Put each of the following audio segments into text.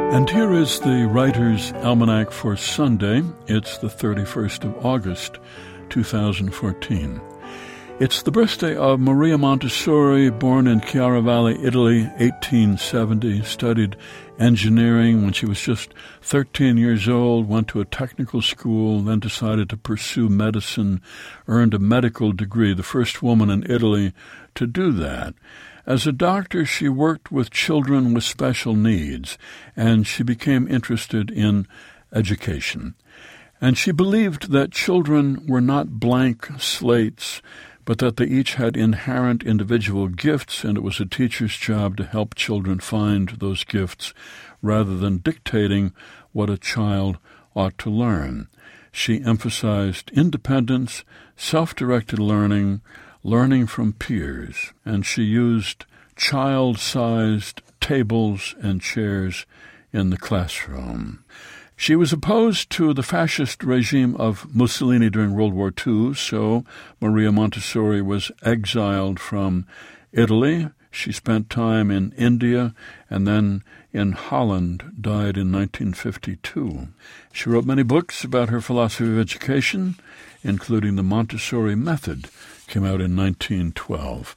And here is the Writer's Almanac for Sunday. It's the 31st of August, 2014. It's the birthday of Maria Montessori, born in Chiaravalle, Italy, 1870, studied engineering when she was just 13 years old, went to a technical school, then decided to pursue medicine, earned a medical degree, the first woman in Italy to do that. As a doctor, she worked with children with special needs, and she became interested in education. And she believed that children were not blank slates, but that they each had inherent individual gifts, and it was a teacher's job to help children find those gifts rather than dictating what a child ought to learn. She emphasized independence, self-directed learning, learning from peers, and she used child-sized tables and chairs in the classroom. She was opposed to the fascist regime of Mussolini during World War II, so Maria Montessori was exiled from Italy. She spent time in India and then in Holland, died in 1952. She wrote many books about her philosophy of education, including The Montessori Method, came out in 1912.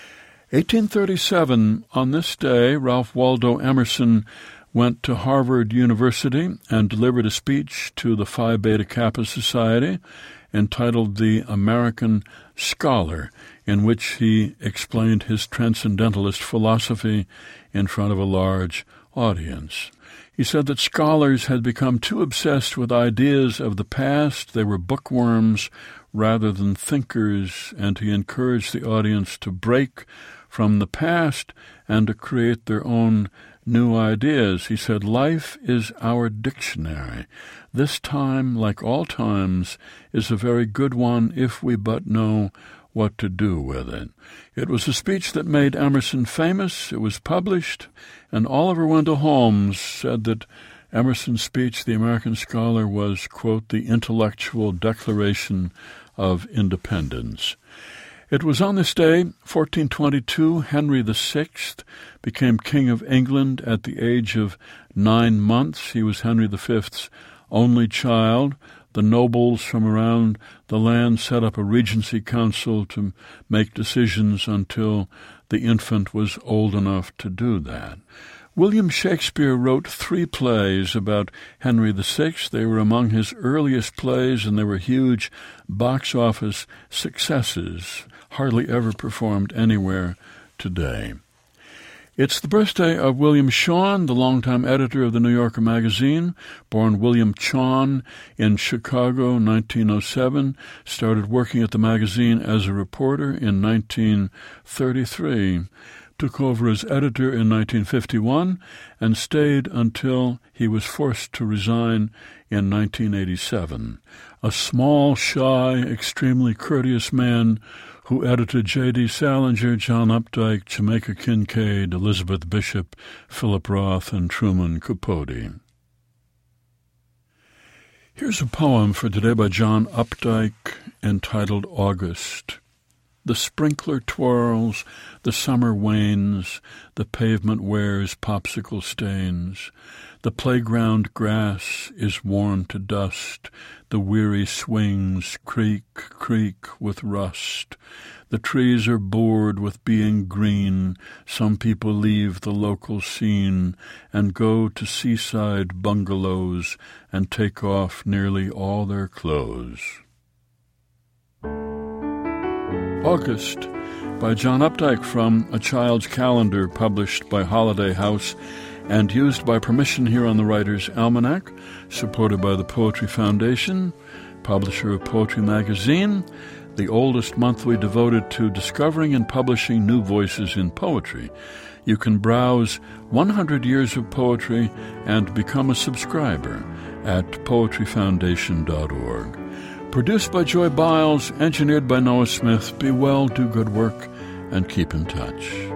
1837, on this day, Ralph Waldo Emerson went to Harvard University and delivered a speech to the Phi Beta Kappa Society entitled The American Scholar, in which he explained his transcendentalist philosophy in front of a large audience. He said that scholars had become too obsessed with ideas of the past. They were bookworms rather than thinkers, and he encouraged the audience to break from the past and to create their own new ideas. He said, "Life is our dictionary. This time, like all times, is a very good one if we but know what to do with it." It was a speech that made Emerson famous. It was published, and Oliver Wendell Holmes said that Emerson's speech, The American Scholar, was, quote, the intellectual declaration of independence. It was on this day, 1422, Henry VI became King of England at the age of 9 months. He was Henry V's only child. The nobles from around the land set up a regency council to make decisions until the infant was old enough to do that. William Shakespeare wrote 3 plays about Henry VI. They were among his earliest plays, and they were huge box office successes, hardly ever performed anywhere today. It's the birthday of William Shawn, the longtime editor of the New Yorker magazine, born William Chawn in Chicago, 1907, started working at the magazine as a reporter in 1933, took over as editor in 1951, and stayed until he was forced to resign in 1987. A small, shy, extremely courteous man who edited J.D. Salinger, John Updike, Jamaica Kincaid, Elizabeth Bishop, Philip Roth, and Truman Capote. Here's a poem for today by John Updike entitled August. The sprinkler twirls, the summer wanes, the pavement wears popsicle stains. The playground grass is worn to dust, the weary swings creak, creak with rust. The trees are bored with being green. Some people leave the local scene and go to seaside bungalows and take off nearly all their clothes. August by John Updike from A Child's Calendar, published by Holiday House and used by permission here on the Writer's Almanac, supported by the Poetry Foundation, publisher of Poetry Magazine, the oldest monthly devoted to discovering and publishing new voices in poetry. You can browse 100 Years of Poetry and become a subscriber at poetryfoundation.org. Produced by Joy Biles, engineered by Noah Smith. Be well, do good work, and keep in touch.